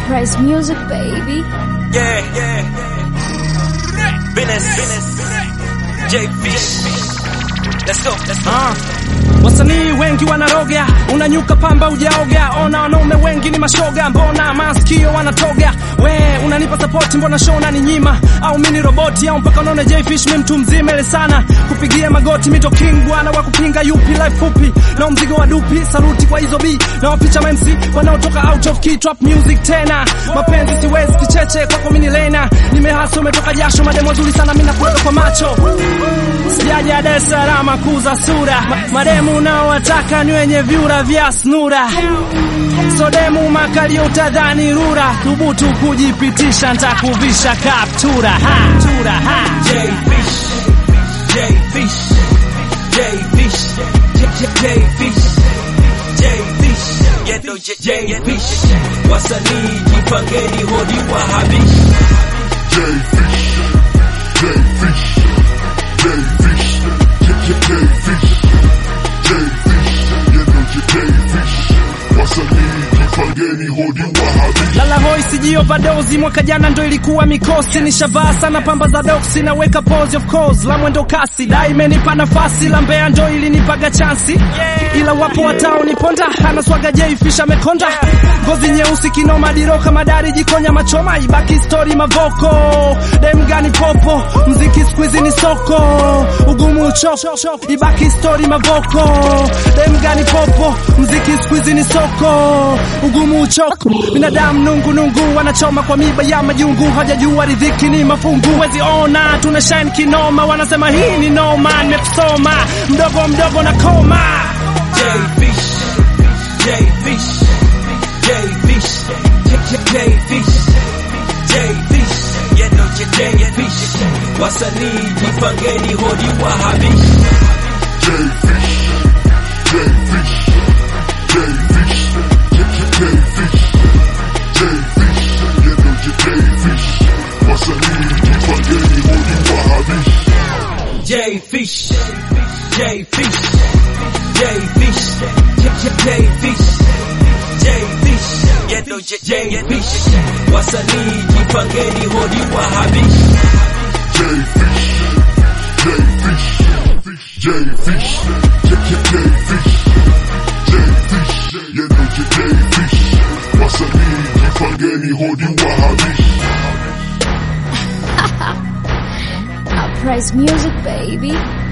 Uprise music, baby. Yeah. Business. J-Fish. Let's go. Wasanii wengi wanaroga, unanyuka pamba ujaoga. Ona wanaume wengi ni mashoga, mbona masikio wanatoga? We unanipa support, mbona show na ninyima? Au mimi ni roboti au mpaka unaona J-Fish mimi mtu mzima ile sana. Kupigia magoti mito king bwana wa kupinga yupi life fupi. Na mzigo wa dupi, saluti kwa hizo B. Na wapicha MC wanaotoka out of key trap music tena. Mapenzi siwezi kicheche kwako mimi ni Lena. Nimehaso umetoka jasho mademo nzuri sana mimi nakuweka kwa macho. Sijaja Dar es Salaam kuuza sura. Mademu unaowataka ni wenye vyura vya snura. So demu makali utadhani rura. Thubutu kujipitisha nitakuvisha kaptura. J-Fish. Wasanii jipangeni hodi wa habishi. J-Fish. Lala hoi siji overdose, mwaka jana ndo ilikuwa mikosi. Nishavaa sana pamba za doksi, naweka pose of course. La mwendo kasi, dai imenipa nafasi. La Mbeya ndo ilinipaga chansi. Ila wapo watao niponda, hana swaga J-Fish amekonda. Ngozi nyeusi kinoma diroka madari jikonya machoma. Ibaki story mavoko, dem gani popo. Mziki squeeze ni soko, ugumu uchoko. Ibaki story mavoko, dem gani popo. Mziki squeeze ni soko, ugumu uchoko. Binadamu nungu wanachoma kwa miba ya majungu. Hajajua ridhiki ni mafungu. Wezi ona tuna shine kinoma, wanasema hii ni noma. Nimekusoma mdogo na koma. J-Fish. Yeah, no J-Fish. Wasanii jipangeni hodi wa habishi. J-Fish. Yeah, no J-Fish. Wasanii jipangeni hodi wa habishi. Uprise music, baby.